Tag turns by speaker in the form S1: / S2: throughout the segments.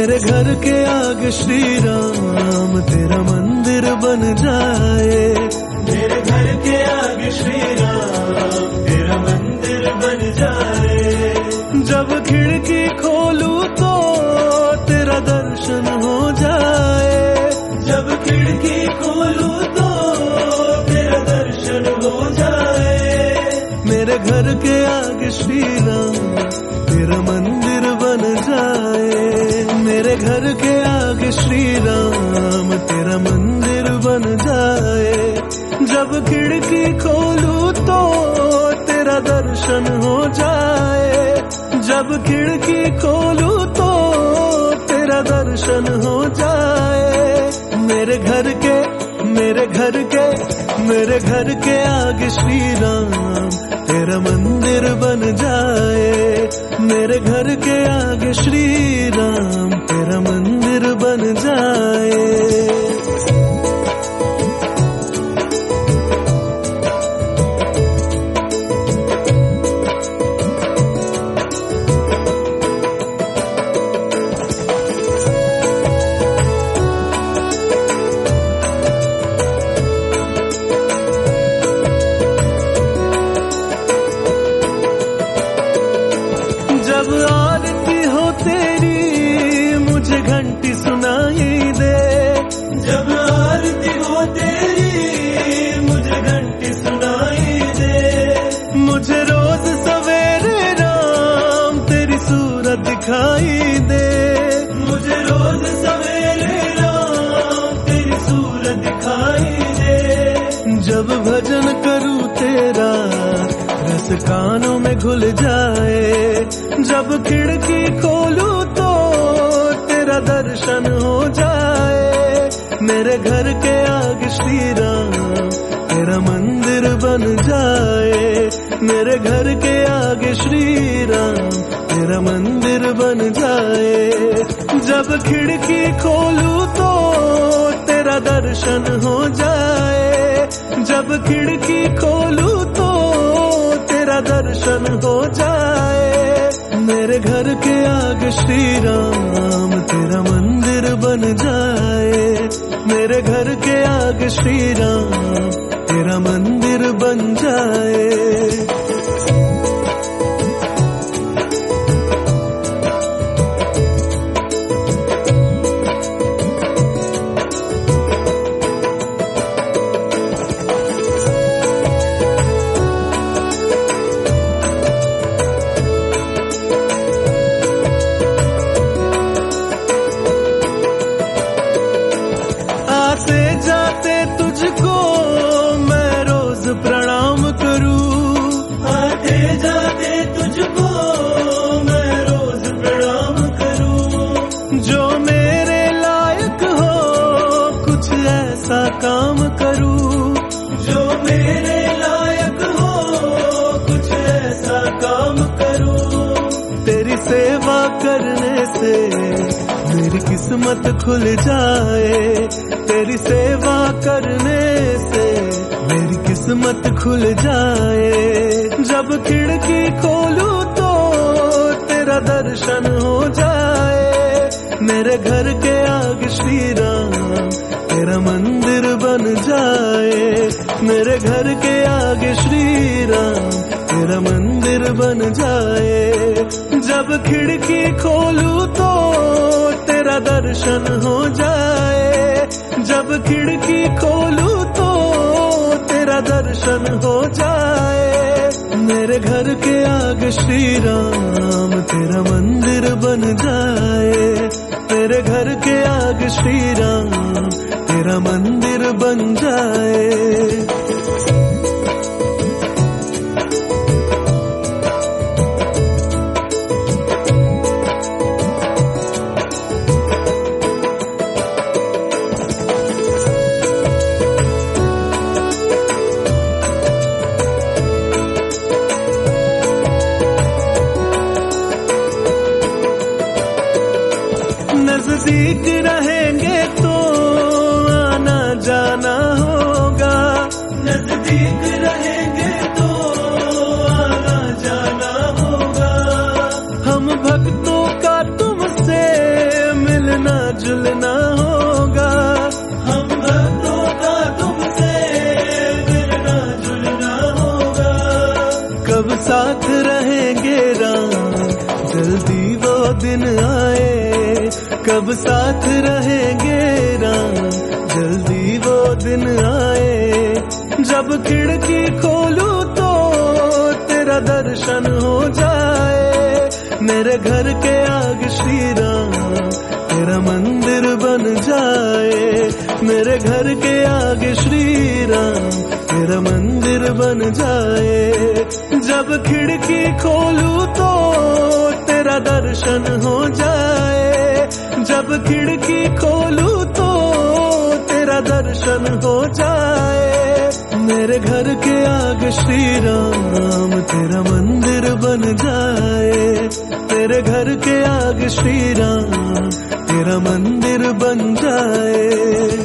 S1: मेरे घर के आगे श्री राम तेरा मंदिर बन जाए। मेरे घर के आगे श्री राम तेरा मंदिर बन जाए। जब खिड़की खोलूं तो तेरा दर्शन हो जाए। जब खिड़की खोलूं तो तेरा दर्शन हो जाए। मेरे घर के आगे श्री राम तेरा मंदिर बन जाए। मेरे घर के आगे श्री राम तेरा मंदिर बन जाए। जब खिड़की खोलूं तो तेरा दर्शन हो जाए। जब खिड़की खोलूं तो तेरा दर्शन हो जाए। मेरे घर के आगे श्री राम तेरा मंदिर बन जाए। मेरे घर के आगे श्री राम तेरा मंदिर बन जाए। जब आरती हो तेरी मुझे घंटी सुनाई दे। जब आरती हो तेरी मुझे घंटी सुनाई दे। मुझे रोज सवेरे राम तेरी सूरत दिखाई दे। मुझे रोज सवेरे राम तेरी सूरत दिखाई दे। जब भजन करूं तेरा रस कानों में घुल जाए। जब खिड़की खोलूं तो तेरा दर्शन हो जाए। मेरे घर के आगे श्री राम तेरा मंदिर बन जाए। मेरे घर के आगे श्री राम तेरा मंदिर बन जाए। जब खिड़की खोलूं तो तेरा दर्शन हो जाए। जब खिड़की खोलूं तो तेरा दर्शन हो जाए। मेरे घर के आगे श्री राम तेरा मंदिर बन जाए। मेरे घर के आगे श्री राम तेरा मंदिर बन जाए। आते जाते तुझको मैं रोज प्रणाम करूं। आते जाते तुझको मैं रोज प्रणाम करूं। जो मेरे लायक हो कुछ ऐसा काम करूं। जो मेरे लायक हो कुछ ऐसा काम करूं। तेरी सेवा करने से मेरी किस्मत खुल जाए। तेरी सेवा करने से मेरी किस्मत खुल जाए। जब खिड़की खोलूं तो तेरा दर्शन हो जाए। मेरे घर के आगे श्री राम तेरा मंदिर बन जाए। मेरे घर के आगे श्री राम तेरा मंदिर बन जाए। जब खिड़की खोलूं तो तेरा दर्शन हो जाए। जब खिड़की खोलूं तो तेरा दर्शन हो जाए। मेरे घर के आगे श्री राम तेरा मंदिर बन जाए। मेरे घर के आगे श्री राम तेरा मंदिर बन जाए। नजदीक रहेंगे तो आना जाना होगा। सब साथ रहेंगे राम, जल्दी वो दिन आए। जब खिड़की खोलूं तो तेरा दर्शन हो जाए। मेरे घर के आगे श्री राम, तेरा मंदिर बन जाए। मेरे घर के आगे श्री राम, तेरा मंदिर बन जाए। जब खिड़की खोलूं तो तेरा दर्शन हो जाए। जब खिड़की खोलूं तो तेरा दर्शन हो जाए। मेरे घर के आगे श्री राम, तेरा मंदिर बन जाए। तेरे घर के आगे श्री राम, तेरा मंदिर बन जाए।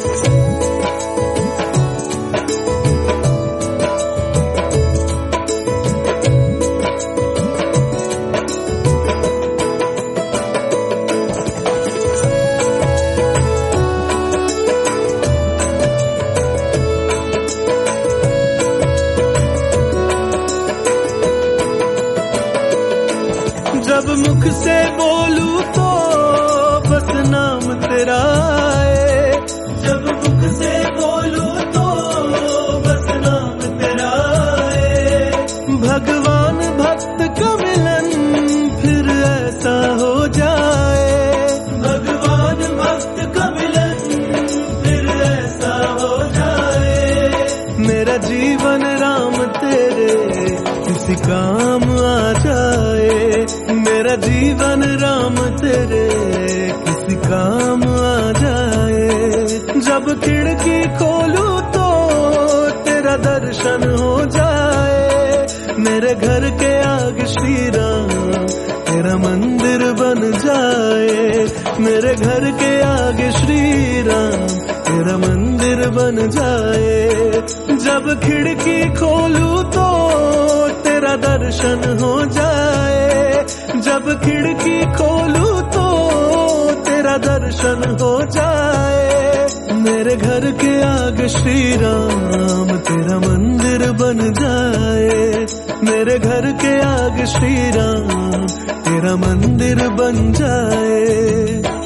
S1: जब मुख से बोलूं तो बस नाम तेरा आए। जब मुख से बोलूं तो बस नाम तेरा आए। भगवान भक्त का मिलन फिर ऐसा हो जाए। भगवान भक्त का मिलन फिर ऐसा हो जाए। मेरा जीवन राम तेरे किसी काम आ जाए। मेरा जीवन राम तेरे किसी काम आ जाए। जब खिड़की खोलूं तो तेरा दर्शन हो जाए। मेरे घर के आगे श्री राम, तेरा मंदिर बन जाए। मेरे घर के आगे श्री राम, तेरा मंदिर बन जाए। जब खिड़की खोलूं तो तेरा दर्शन हो जाए। जब खिड़की खोलूं तो तेरा दर्शन हो जाए। मेरे घर के आगे श्री राम, तेरा मंदिर बन जाए। मेरे घर के आगे श्री राम, तेरा मंदिर बन जाए।